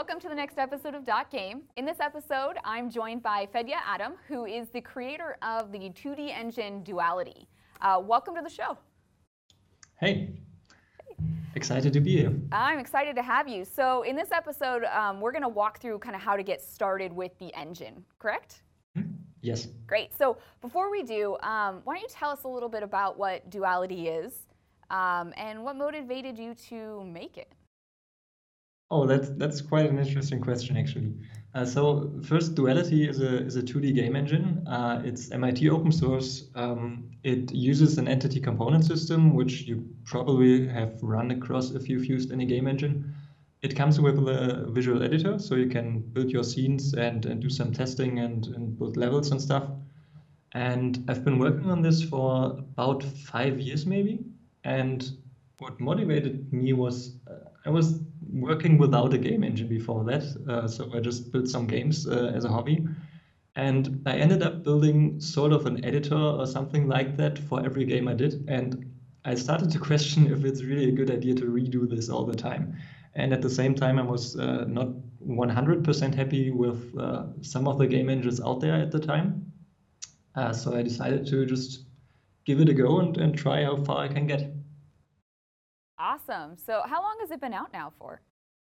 welcome to the next episode of Dot Game. In this episode, I'm joined by Fedya Adam, who is the creator of the 2D engine Duality. Welcome to the show. Hey, excited to be here. I'm excited to have you. So in this episode, we're going to walk through kind of how to get started with the engine, correct? Yes. Great. So before we do, why don't you tell us a little bit about what Duality is and what motivated you to make it? Oh, that's quite an interesting question, actually. So first, Duality is a 2D game engine. It's MIT open source. It uses an entity component system, which you probably have run across if you've used any game engine. It comes with a visual editor, so you can build your scenes and do some testing and build levels and stuff. And I've been working on this for about 5 years, maybe. And what motivated me was I was working without a game engine before that. So I just built some games as a hobby. And I ended up building sort of an editor or something like that for every game I did. And I started to question if it's really a good idea to redo this all the time. And at the same time, I was not 100% happy with some of the game engines out there at the time. So I decided to just give it a go and try how far I can get. Awesome. So how long has it been out now for?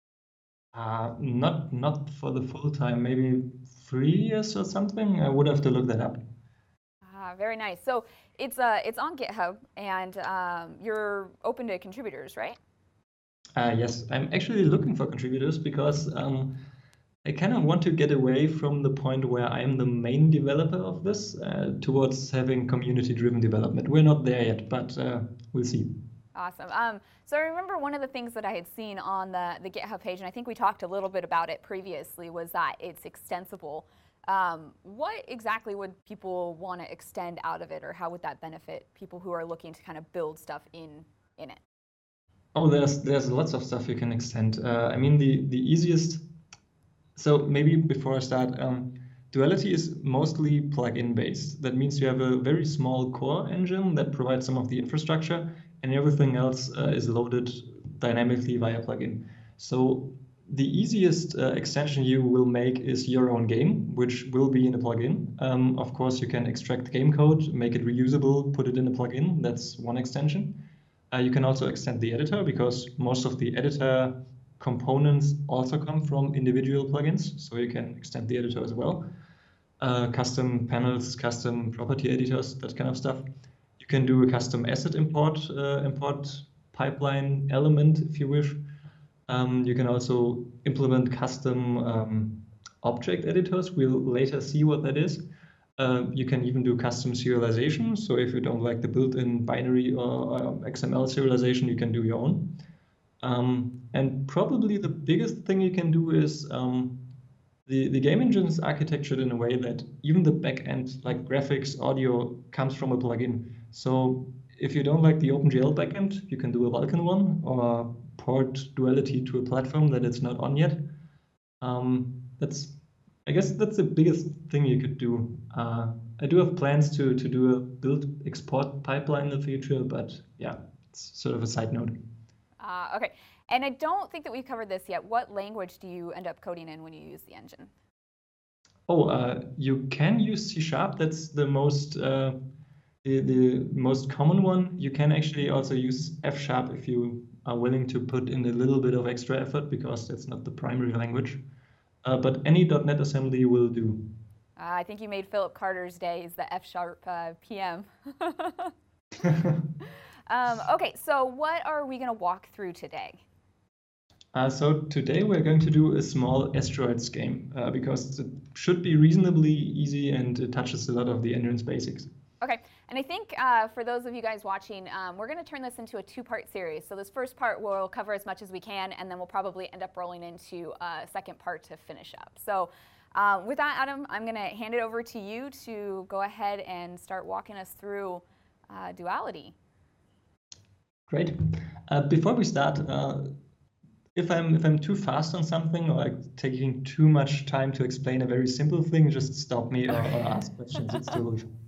Not for the full time, maybe 3 years or something. I would have to look that up. Very nice. So it's on GitHub, and you're open to contributors, right? Yes, I'm actually looking for contributors because I kind of want to get away from the point where I'm the main developer of this towards having community-driven development. We're not there yet, but we'll see. Awesome. So I remember one of the things that I had seen on the GitHub page, and I think we talked a little bit about it previously, was that it's extensible. What exactly would people want to extend out of it, or how would that benefit people who are looking to kind of build stuff in it? Oh, there's lots of stuff you can extend. I mean, the easiest. So maybe before I start, Duality is mostly plugin based. That means you have a very small core engine that provides some of the infrastructure, and everything else is loaded dynamically via plugin. So the easiest extension you will make is your own game, which will be in a plugin. Of course, you can extract game code, make it reusable, put it in a plugin. That's one extension. You can also extend the editor because most of the editor components also come from individual plugins, so you can extend the editor as well. Custom panels, custom property editors, that kind of stuff. You can do a custom asset import pipeline element if you wish. You can also implement custom object editors. We'll later see what that is. You can even do custom serialization. So if you don't like the built-in binary or XML serialization, you can do your own. And probably the biggest thing you can do is the game engine is architectured in a way that even the backend, like graphics, audio, comes from a plugin. So if you don't like the OpenGL backend, you can do a Vulkan one or port Duality to a platform that it's not on yet. I guess that's the biggest thing you could do. I do have plans to do a build export pipeline in the future, but yeah, it's sort of a side note. Okay, and I don't think that we've covered this yet. What language do you end up coding in when you use the engine? Oh, you can use C#. That's the most common one. You can actually also use F# if you are willing to put in a little bit of extra effort because that's not the primary language. But any .NET assembly will do. I think you made Philip Carter's day is the F# PM. Okay, so what are we going to walk through today? So today we're going to do a small asteroids game because it should be reasonably easy and it touches a lot of the engine's basics. Okay, and I think for those of you guys watching, we're going to turn this into a two-part series. So this first part will cover as much as we can, and then we'll probably end up rolling into a second part to finish up. So with that, Adam, I'm going to hand it over to you to go ahead and start walking us through Duality. Great. Before we start, if I'm too fast on something or like taking too much time to explain a very simple thing, just stop me or ask questions. It's totally fine.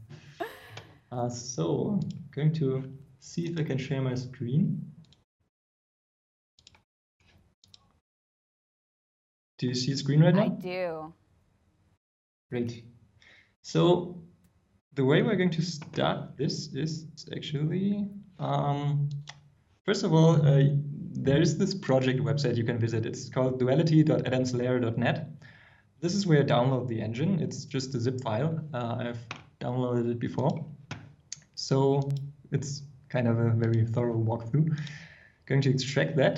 So I'm going to see if I can share my screen. Do you see the screen right now? I do. Great. So the way we're going to start this is actually, first of all, there is this project website you can visit. It's called duality.adamslayer.net. This is where you download the engine. It's just a zip file. I've downloaded it before. So it's kind of a very thorough walkthrough. Going to extract that.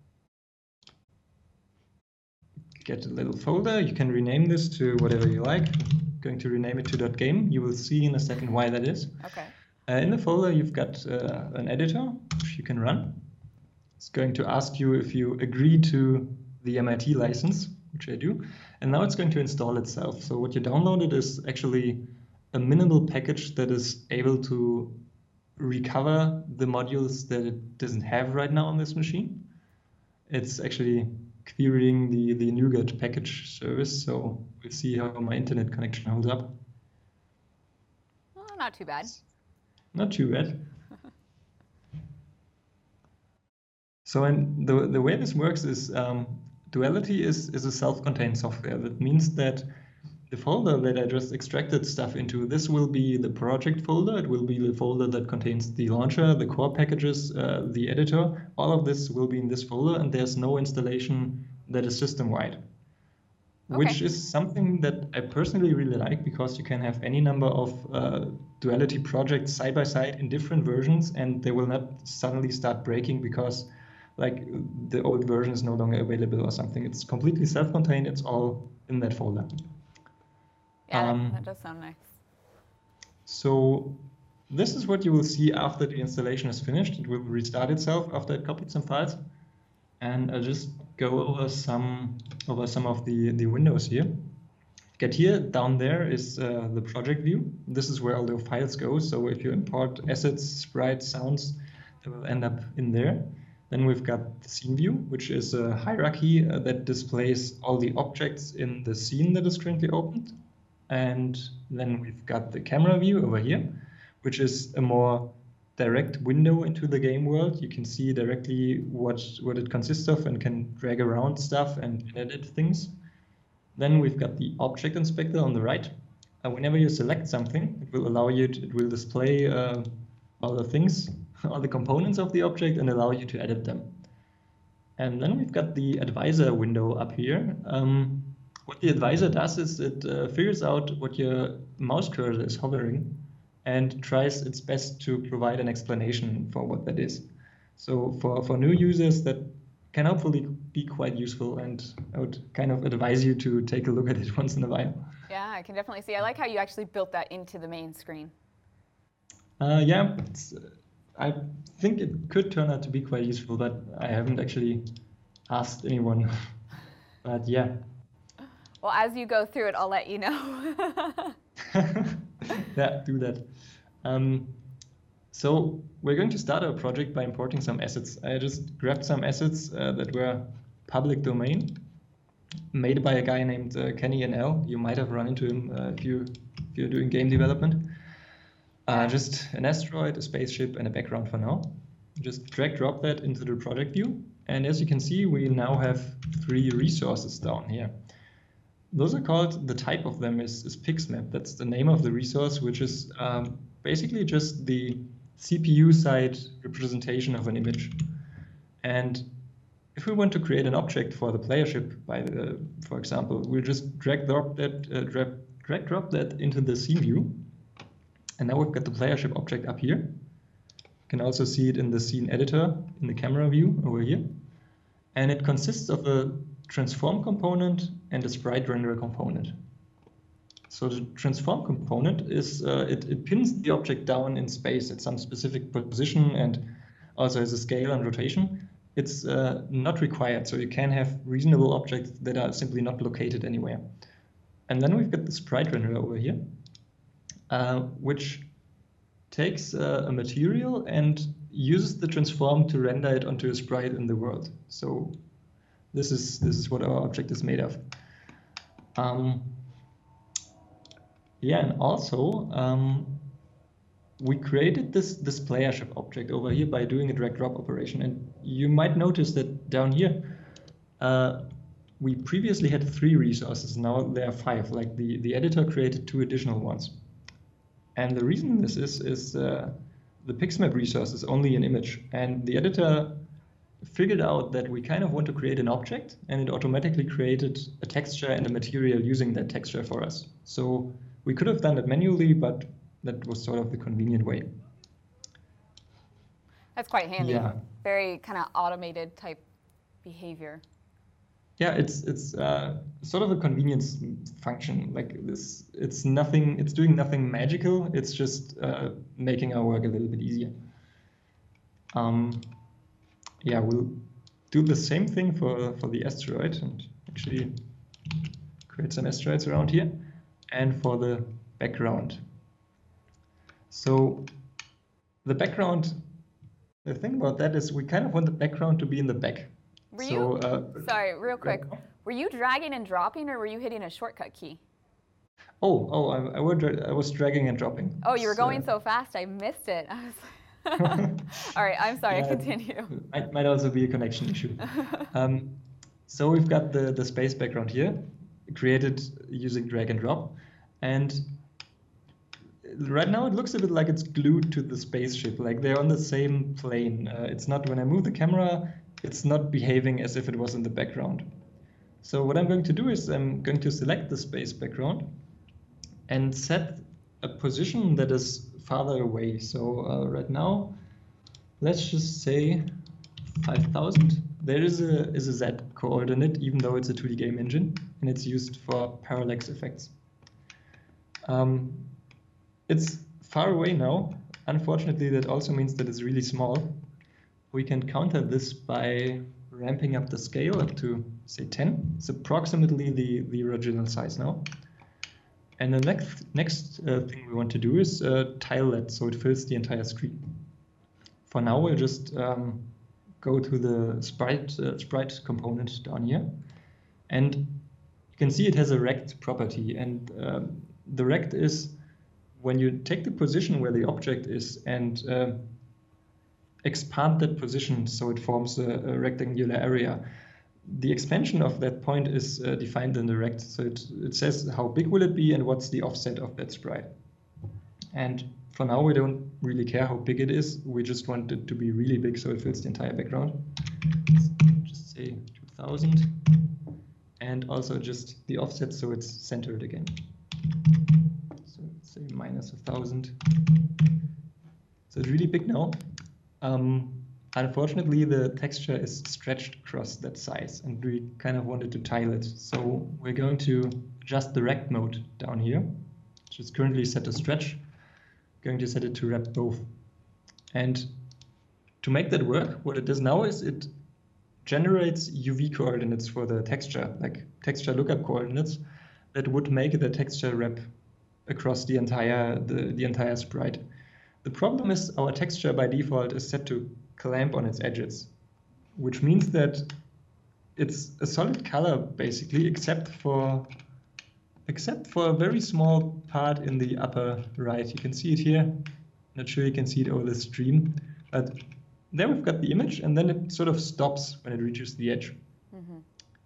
Get a little folder. You can rename this to whatever you like. Going to rename it to .game. You will see in a second why that is. Okay. In the folder, you've got an editor which you can run. It's going to ask you if you agree to the MIT license, which I do. And now it's going to install itself. So what you downloaded is actually a minimal package that is able to recover the modules that it doesn't have right now on this machine. It's actually querying the NuGet package service. So we'll see how my internet connection holds up. Oh, not too bad. Not too bad. So and the way this works is Duality is a self-contained software. That means that the folder that I just extracted stuff into, this will be the project folder. It will be the folder that contains the launcher, the core packages, the editor. All of this will be in this folder, and there's no installation that is system-wide. Okay. Which is something that I personally really like, because you can have any number of Duality projects side by side in different versions, and they will not suddenly start breaking because like the old version is no longer available or something. It's completely self-contained. It's all in that folder. Yeah, that does sound nice. So this is what you will see after the installation is finished. It will restart itself after it copied some files. And I'll just go over some of the windows here. Get here, down there is the project view. This is where all the files go. So if you import assets, sprites, sounds, they will end up in there. Then we've got the scene view, which is a hierarchy that displays all the objects in the scene that is currently opened. And then we've got the camera view over here, which is a more direct window into the game world. You can see directly what it consists of and can drag around stuff and edit things. Then we've got the object inspector on the right. Whenever you select something, it will allow you to, it will display all the things, all the components of the object, and allow you to edit them. And then we've got the advisor window up here. What the advisor does is it figures out what your mouse cursor is hovering and tries its best to provide an explanation for what that is. So for new users, that can hopefully be quite useful, and I would kind of advise you to take a look at it once in a while. Yeah, I can definitely see. I like how you actually built that into the main screen. Yeah, I think it could turn out to be quite useful, but I haven't actually asked anyone. But yeah. Well, as you go through it, I'll let you know. Yeah, do that. So we're going to start our project by importing some assets. I just grabbed some assets that were public domain, made by a guy named Kenny NL. You might have run into him if you're doing game development. Just an asteroid, a spaceship, and a background for now. Just drag drop that into the project view. And as you can see, we now have 3 resources down here. Those are called, the type of them is PixMap. That's the name of the resource, which is basically just the CPU side representation of an image. And if we want to create an object for the playership, for example, we'll just drag drop that into the scene view. And now we've got the playership object up here. You can also see it in the scene editor in the camera view over here. And it consists of a transform component and a sprite renderer component. So the transform component is, it pins the object down in space at some specific position and also has a scale and rotation. It's not required, so you can have reasonable objects that are simply not located anywhere. And then we've got the sprite renderer over here, which takes a material and uses the transform to render it onto a sprite in the world. So this is what our object is made of. Yeah, and also we created this playership object over here by doing a drag drop operation. And you might notice that down here, we previously had 3 resources, now there are 5, like the editor created 2 additional ones. And the reason this is the Pixmap resource is only an image, and the editor figured out that we kind of want to create an object, and it automatically created a texture and a material using that texture for us. So we could have done it manually, but that was sort of the convenient way. That's quite handy. Yeah. Very kind of automated type behavior. Yeah, it's sort of a convenience function. Like this, it's doing nothing magical. It's just making our work a little bit easier. Yeah, we'll do the same thing for the asteroid and actually create some asteroids around here, and for the background. So the background, the thing about that is we kind of want the background to be in the back. Sorry, real quick. Were you dragging and dropping, or were you hitting a shortcut key? I was dragging and dropping. Oh, you were going so fast, I missed it. I was all right, I'm sorry, yeah, continue. It might also be a connection issue. So we've got the space background here, created using drag and drop. And right now it looks a bit like it's glued to the spaceship, like they're on the same plane. It's not, when I move the camera, it's not behaving as if it was in the background. So what I'm going to do is I'm going to select the space background and set a position that is farther away. So right now, let's just say 5,000. There is a Z coordinate, even though it's a 2D game engine, and it's used for parallax effects. It's far away now. Unfortunately, that also means that it's really small. We can counter this by ramping up the scale up to, say, 10. It's approximately the original size now. And the next thing we want to do is tile that so it fills the entire screen. For now, we'll just go to the sprite component down here. And you can see it has a rect property. And the rect is when you take the position where the object is and expand that position so it forms a rectangular area. The expansion of that point is defined in the rect. So it says how big will it be and what's the offset of that sprite. And for now, we don't really care how big it is. We just want it to be really big so it fills the entire background. Let's just say 2000. And also just the offset so it's centered again. So let's say minus 1000. So it's really big now. Unfortunately, the texture is stretched across that size, and we kind of wanted to tile it. So we're going to adjust the rect mode down here, which is currently set to stretch. Going to set it to wrap both. And to make that work, what it does now is it generates UV coordinates for the texture, like texture lookup coordinates, that would make the texture wrap across the entire sprite. The problem is our texture by default is set to clamp on its edges, which means that it's a solid color basically, except for a very small part in the upper right. You can see it here. Not sure you can see it over the stream, but there we've got the image, and then it sort of stops when it reaches the edge. Mm-hmm.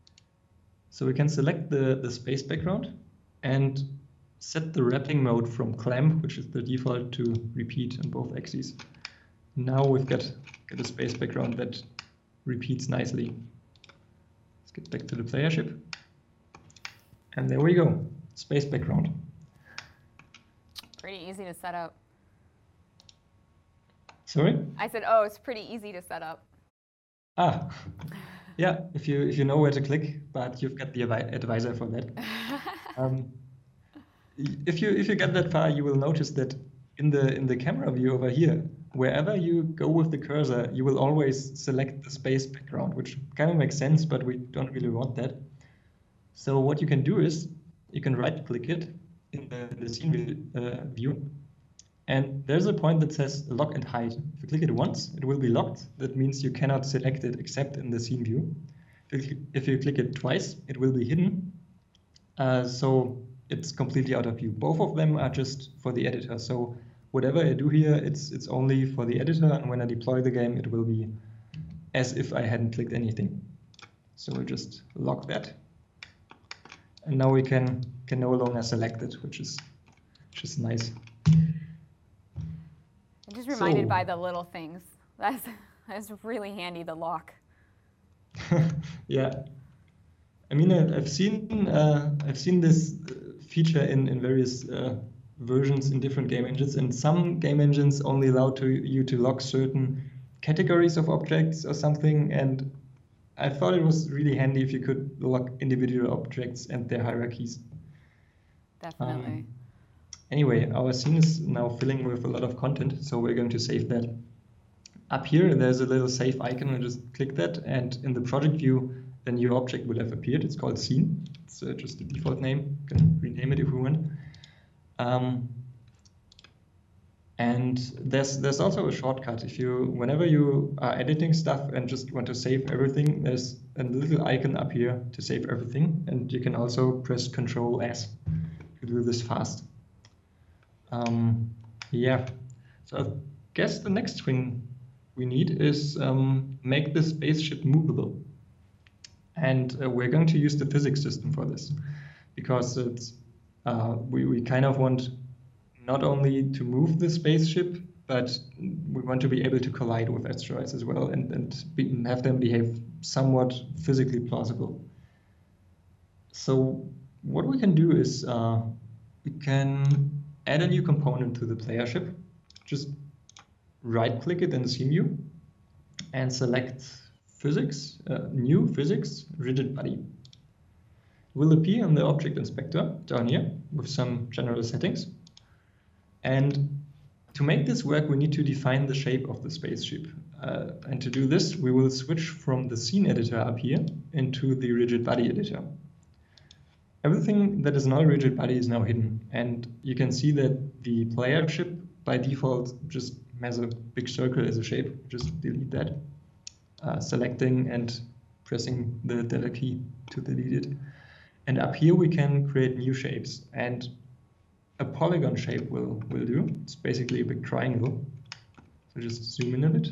So we can select the space background and set the wrapping mode from clamp, which is the default, to repeat on both axes. Now we've got a space background that repeats nicely. Let's get back to the player ship. And there we go, space background. Pretty easy to set up. Sorry? I said, oh, it's pretty easy to set up. Yeah, if you know where to click, but you've got the advisor for that. If you get that far, you will notice that in the camera view over here, wherever you go with the cursor, you will always select the space background, which kind of makes sense, but we don't really want that. So what you can do is you can right-click it in the scene view, and there's a point that says lock and hide. If you click it once, it will be locked. That means you cannot select it except in the scene view. If you click it twice, it will be hidden. So it's completely out of view. Both of them are just for the editor. So whatever I do here, it's only for the editor, and when I deploy the game, it will be as if I hadn't clicked anything. So we'll just lock that. And now we can no longer select it, which is nice. I'm just reminded by the little things. That's really handy, the lock. Yeah. I mean, I've seen this feature in various versions in different game engines, and some game engines only allow you to lock certain categories of objects or something, and I thought it was really handy if you could lock individual objects and their hierarchies. Definitely. Anyway, our scene is now filling with a lot of content, so we're going to save that. Up here, there's a little save icon, and just click that, and in the project view, a new object will have appeared. It's called scene. It's just the default name. You can rename it if we want. And there's also a shortcut. Whenever you are editing stuff and just want to save everything, there's a little icon up here to save everything, and you can also press Ctrl S to do this fast. Yeah. So I guess the next thing we need is make the spaceship movable. And we're going to use the physics system for this, because it's we kind of want not only to move the spaceship, but we want to be able to collide with asteroids as well, and have them behave somewhat physically plausible. So what we can do is we can add a new component to the player ship. Just right-click it in the scene view and select physics, new physics, rigid body. Will appear in the object inspector down here with some general settings. And to make this work, we need to define the shape of the spaceship. And to do this, we will switch from the scene editor up here into the rigid body editor. Everything that is not a rigid body is now hidden. And you can see that the player ship by default just has a big circle as a shape. Just delete that. Selecting and pressing the delta key to delete it. And up here we can create new shapes. And a polygon shape will do. It's basically a big triangle. So just zoom in a bit.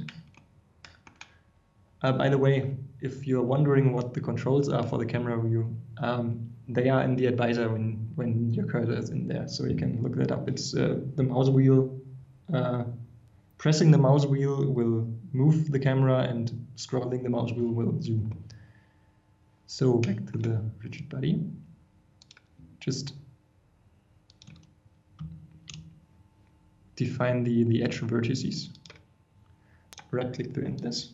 By the way, if you're wondering what the controls are for the camera view, they are in the advisor when your cursor is in there. So you can look that up. It's the mouse wheel. Pressing the mouse wheel will move the camera, and scrolling the mouse wheel will zoom. So back to the rigid body. Just define the edge vertices. Right-click to end this.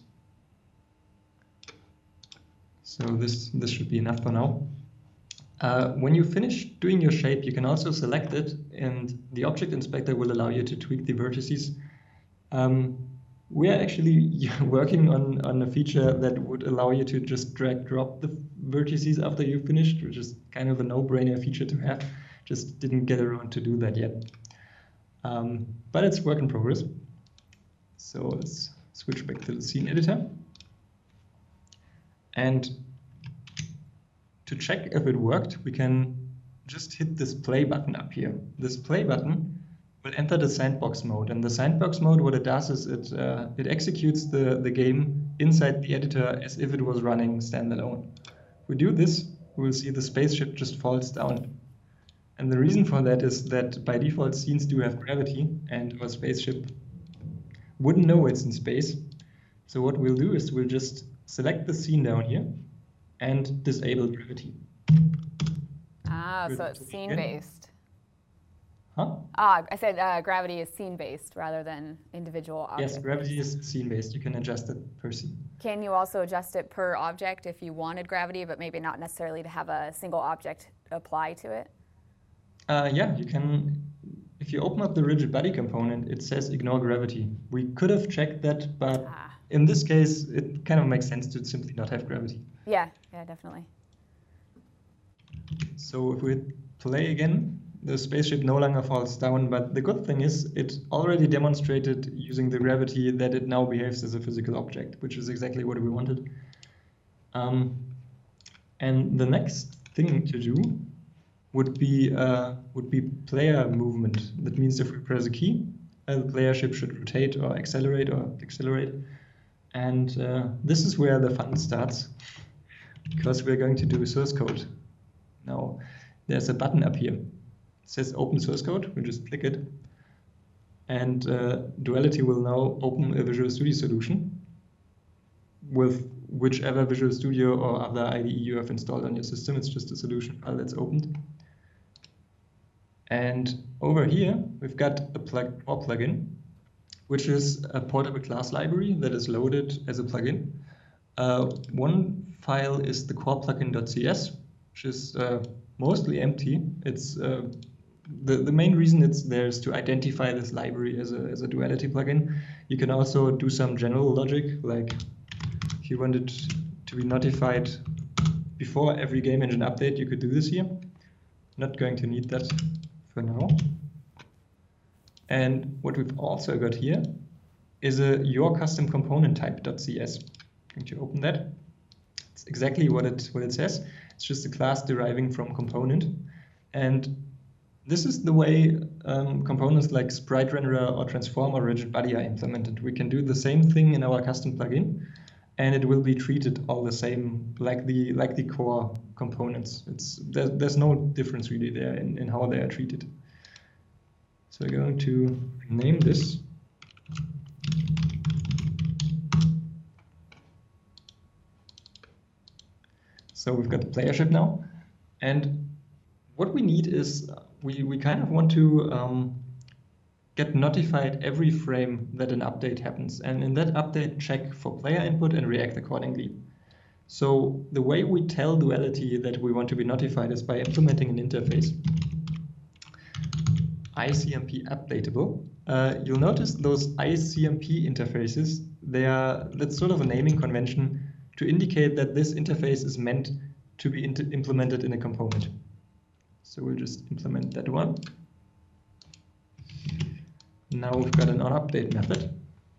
So this should be enough for now. When you finish doing your shape, you can also select it, and the object inspector will allow you to tweak the vertices. We are actually working on a feature that would allow you to just drag-drop the vertices after you finished, which is kind of a no-brainer feature to have. Just didn't get around to do that yet. But it's work in progress. So let's switch back to the scene editor. And to check if it worked, we can just hit this play button up here. This play button will enter the sandbox mode. And the sandbox mode, what it does is it executes the game inside the editor as if it was running standalone. If we do this, we will see the spaceship just falls down. And the reason for that is that by default scenes do have gravity, and our spaceship wouldn't know it's in space. So what we'll do is we'll just select the scene down here and disable gravity. Ah, so it's scene-based. Huh? I said gravity is scene-based rather than individual object. Yes, gravity is scene-based. You can adjust it per scene. Can you also adjust it per object if you wanted gravity, but maybe not necessarily to have a single object apply to it? Yeah, you can. If you open up the rigid body component, it says ignore gravity. We could have checked that, but in this case, it kind of makes sense to simply not have gravity. Yeah, definitely. So if we hit play again, the spaceship no longer falls down, but the good thing is it already demonstrated using the gravity that it now behaves as a physical object, which is exactly what we wanted. And the next thing to do would be player movement. That means if we press a key, the player ship should rotate or accelerate or decelerate. And this is where the fun starts. because we're going to do source code. Now, there's a button up here. It says open source code. We'll just click it. And Duality will now open a Visual Studio solution with whichever Visual Studio or other IDE you have installed on your system. It's just a solution file that's opened. And over here, we've got a core plugin, which is a portable class library that is loaded as a plugin. One file is the core plugin.cs, which is mostly empty. It's the main reason it's there is to identify this library as a Duality plugin. You can also do some general logic, like if you wanted to be notified before every game engine update, you could do this here. Not going to need that for now. And what we've also got here is a your custom component type.cs. I'm going to open that. It's exactly what it says. It's just a class deriving from component. And this is the way components like sprite renderer or transform or rigid body are implemented. We can do the same thing in our custom plugin, and it will be treated all the same like the core components. There's no difference really there in how they are treated. So we're going to name this. So we've got the playership now, and what we need is we kind of want to get notified every frame that an update happens, and in that update check for player input and react accordingly. So the way we tell Duality that we want to be notified is by implementing an interface. ICMP updatable. You'll notice those ICMP interfaces, that's sort of a naming convention to indicate that this interface is meant to be implemented in a component. So we'll just implement that one. Now we've got an onUpdate method.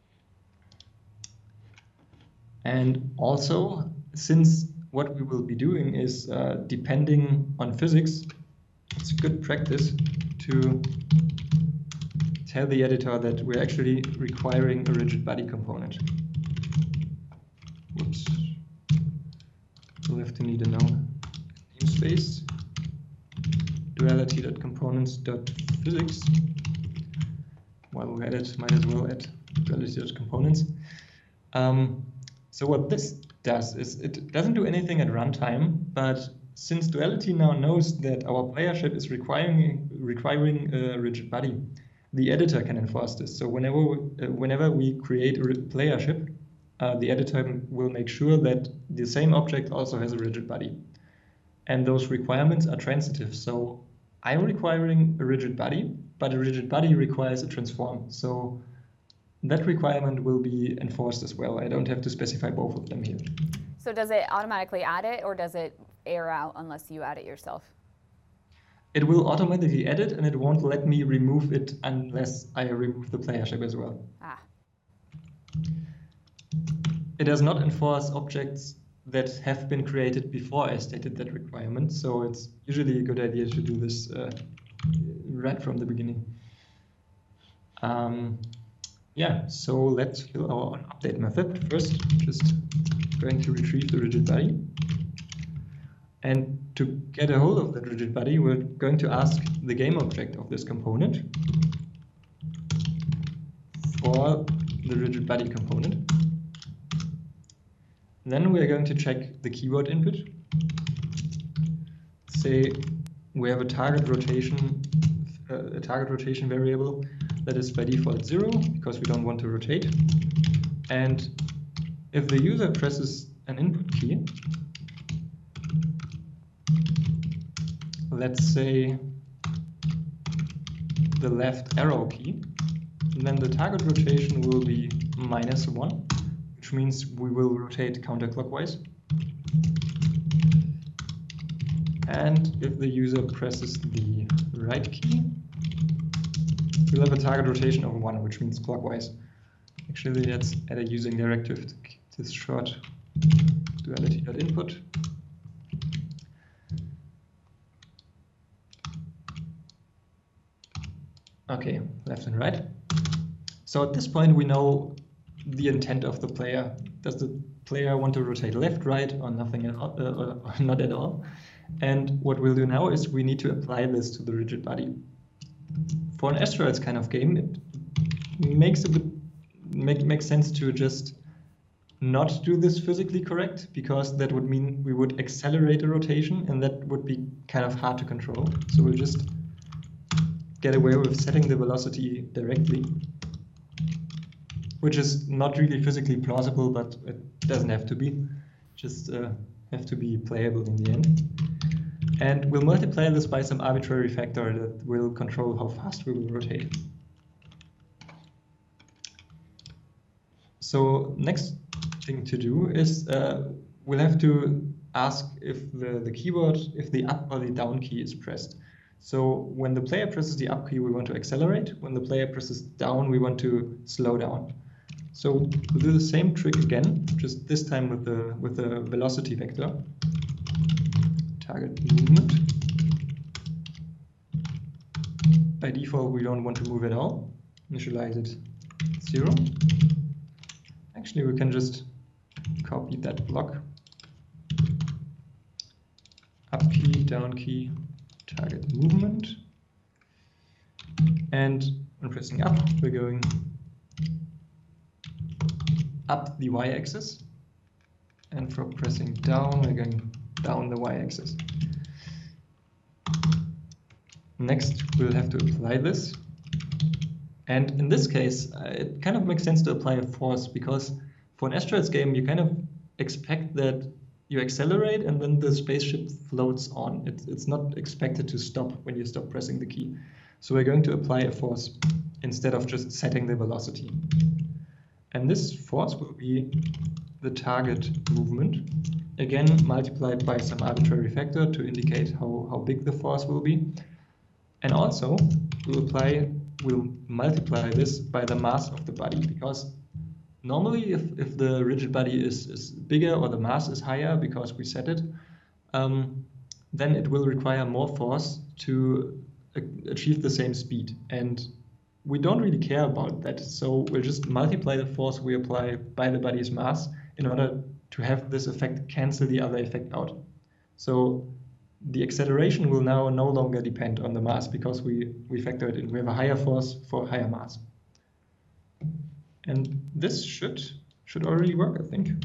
And also, since what we will be doing is depending on physics, it's good practice to tell the editor that we're actually requiring a rigid body component. Whoops. We'll have to need a namespace. Duality.components.physics. While we're at it, might as well add Duality.components. So what this does is it doesn't do anything at runtime, but since Duality now knows that our playership is requiring a rigid body, the editor can enforce this. So whenever we create a playership, the editor will make sure that the same object also has a rigid body. And those requirements are transitive. So I'm requiring a rigid body, but a rigid body requires a transform. So that requirement will be enforced as well. I don't have to specify both of them here. So does it automatically add it, or does it error out unless you add it yourself? It will automatically add it, and it won't let me remove it unless I remove the playership as well. Ah. It does not enforce objects that have been created before I stated that requirement, so it's usually a good idea to do this right from the beginning. Yeah, so let's fill our onUpdate method. First, just going to retrieve the rigid body. And to get a hold of that rigid body, we're going to ask the game object of this component for the rigid body component. Then we're going to check the keyword input. Say we have a target rotation variable that is by default 0 because we don't want to rotate. And if the user presses an input key, let's say the left arrow key, then the target rotation will be -1, which means we will rotate counterclockwise. And if the user presses the right key, we'll have a target rotation of 1, which means clockwise. Actually, let's add a using directive to keep this short. Duality.input. Okay, left and right. So at this point, we know the intent of the player. Does the player want to rotate left, right, or nothing at all, or not at all? And what we'll do now is we need to apply this to the rigid body. For an asteroids kind of game, it makes sense to just not do this physically correct, because that would mean we would accelerate a rotation, and that would be kind of hard to control. So we'll just get away with setting the velocity directly, which is not really physically plausible, but it doesn't have to be. Just have to be playable in the end. And we'll multiply this by some arbitrary factor that will control how fast we will rotate. So next thing to do is we'll have to ask if the keyboard, if the up or the down key is pressed. So when the player presses the up key, we want to accelerate. When the player presses down, we want to slow down. So we'll do the same trick again, just this time with the velocity vector. Target movement. By default, we don't want to move at all. Initialize it 0. Actually, we can just copy that block. Up key, down key, target movement. And when pressing up, we're going up the y-axis. And for pressing down, we're going down the y-axis. Next, we'll have to apply this. And in this case, it kind of makes sense to apply a force, because for an asteroids game, you kind of expect that you accelerate and then the spaceship floats on. It's not expected to stop when you stop pressing the key. So we're going to apply a force instead of just setting the velocity. And this force will be the target movement, again multiplied by some arbitrary factor to indicate how big the force will be. And also we'll multiply this by the mass of the body, because normally if the rigid body is bigger or the mass is higher because we set it, then it will require more force to achieve the same speed. And we don't really care about that, so we'll just multiply the force we apply by the body's mass in order to have this effect cancel the other effect out. So the acceleration will now no longer depend on the mass, because we factor it in. We have a higher force for higher mass. And this should already work, I think.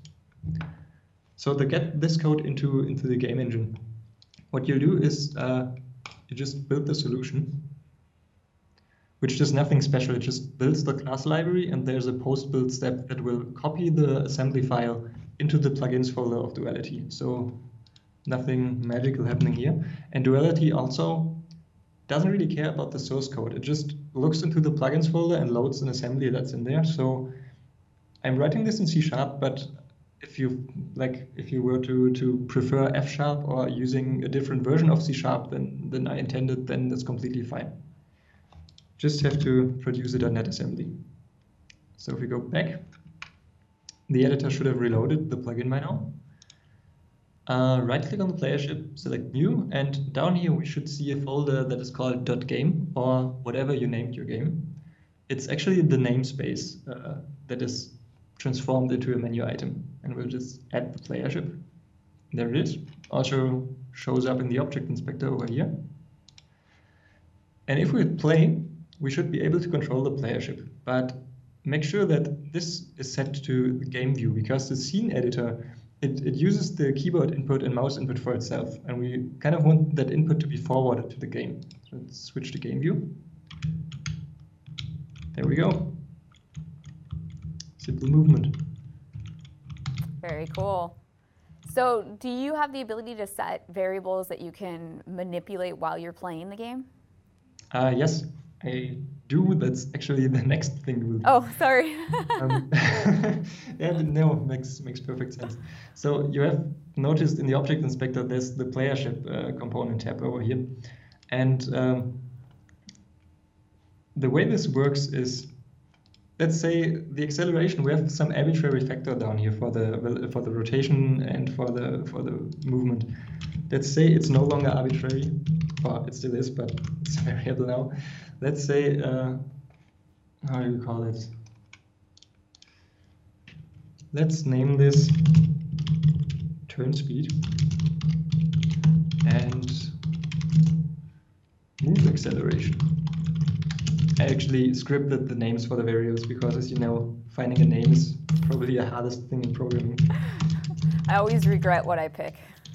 So to get this code into the game engine, what you'll do is you just build the solution, which does nothing special. It just builds the class library, and there's a post-build step that will copy the assembly file into the plugins folder of Duality. So nothing magical happening here. And Duality also doesn't really care about the source code. It just looks into the plugins folder and loads an assembly that's in there. So I'm writing this in C#, but if you were to prefer F# or using a different version of C# than I intended, then that's completely fine. Just have to produce a .NET assembly. So if we go back, the editor should have reloaded the plugin by now. Right-click on the player ship, select New, and down here we should see a folder that is called .game, or whatever you named your game. It's actually the namespace that is transformed into a menu item, and we'll just add the player ship. There it is. Also shows up in the object inspector over here. And if we play, we should be able to control the player ship, but make sure that this is set to the game view, because the scene editor, it uses the keyboard input and mouse input for itself, and we kind of want that input to be forwarded to the game. So let's switch to game view. There we go. Simple movement. Very cool. So do you have the ability to set variables that you can manipulate while you're playing the game? Yes, I do. That's actually the next thing we'll do. Oh, sorry. Yeah, no, makes perfect sense. So you have noticed in the object inspector, there's the player ship component tab over here. And the way this works is, let's say the acceleration, we have some arbitrary factor down here for the rotation and for the movement. Let's say it's no longer arbitrary, or it still is, but it's a variable now. Let's say, how do you call it? let's name this turn speed and move acceleration. I actually scripted the names for the variables because, as you know, finding a name is probably the hardest thing in programming. I always regret what I pick.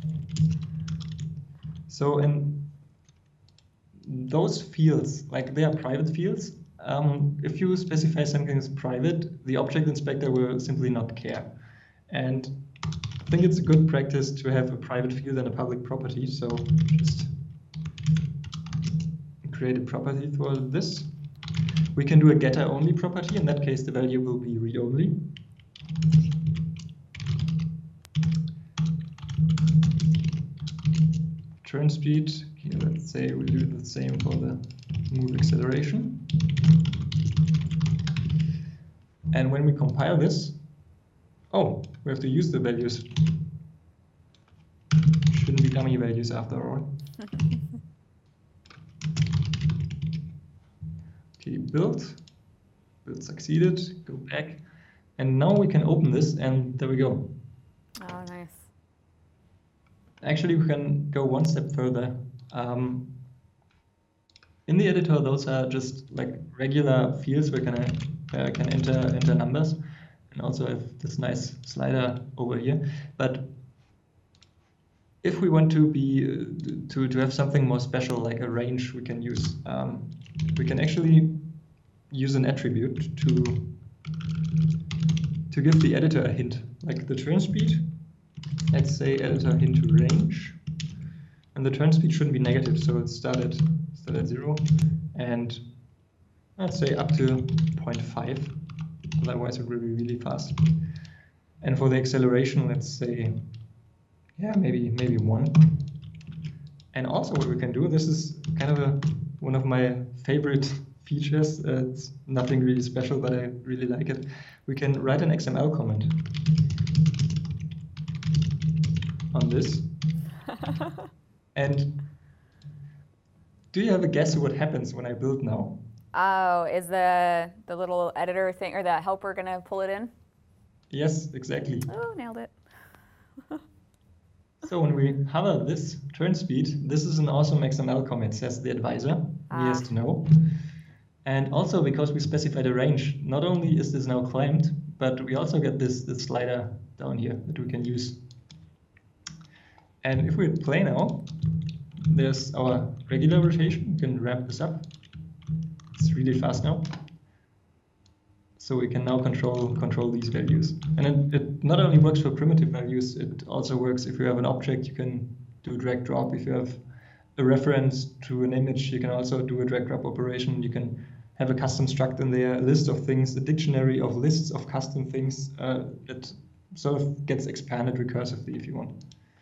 So, and those fields, like they are private fields. If you specify something as private, the object inspector will simply not care. And I think it's a good practice to have a private field and a public property. So just create a property for this. We can do a getter only property. In that case, the value will be read only. Turn speed, okay, let's say we do the same for the move acceleration. And when we compile this, oh, we have to use the values. Shouldn't be dummy values after all. Okay, build succeeded, go back. And now we can open this, and there we go. Oh, nice. Actually, we can go one step further. In the editor, those are just like regular fields where can enter numbers, and also have this nice slider over here. But if we want to be to have something more special, like a range, we can use. We can actually use an attribute to give the editor a hint, like the turn speed. Let's say editor hint range, and the turn speed shouldn't be negative, so it's start at 0, and let's say up to 0.5. Otherwise, it will be really fast. And for the acceleration, let's say, yeah, maybe 1. And also, what we can do, this is kind of one of my favorite features. It's nothing really special, but I really like it. We can write an XML comment on this. And do you have a guess what happens when I build now? Oh, is the little editor thing or the helper gonna pull it in? Yes, exactly. Oh, nailed it. So when we hover this turn speed, this is an awesome XML comment, says the advisor. He has to know. And also because we specified a range, not only is this now claimed, but we also get this slider down here that we can use. And if we play now, there's our regular rotation. We can ramp this up. It's really fast now. So we can now control these values. And it not only works for primitive values, it also works if you have an object, you can do drag drop. If you have a reference to an image, you can also do a drag drop operation. You can have a custom struct in there, a list of things, a dictionary of lists of custom things that sort of gets expanded recursively if you want.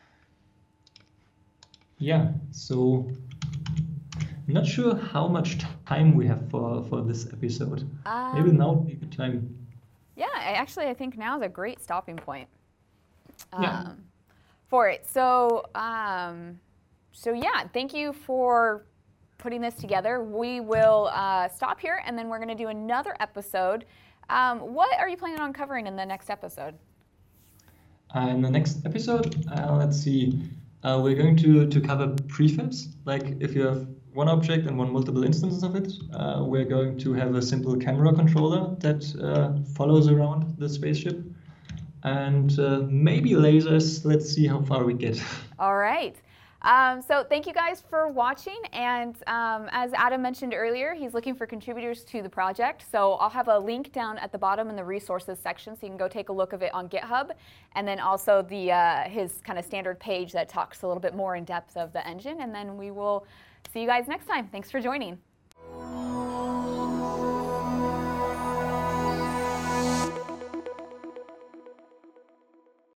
Yeah, so I'm not sure how much time we have for this episode. Maybe now would be a good time. Yeah, I think now is a great stopping point Yeah. for it. So, so yeah, thank you for putting this together. We will stop here, and then we're going to do another episode. What are you planning on covering in the next episode? In the next episode, let's see. We're going to cover prefabs, like if you have one object and one multiple instances of it. We're going to have a simple camera controller that follows around the spaceship. And maybe lasers. Let's see how far we get. All right. So thank you guys for watching. And as Adam mentioned earlier, he's looking for contributors to the project. So I'll have a link down at the bottom in the resources section, so you can go take a look of it on GitHub. And then also his kind of standard page that talks a little bit more in depth of the engine. And then we will see you guys next time. Thanks for joining.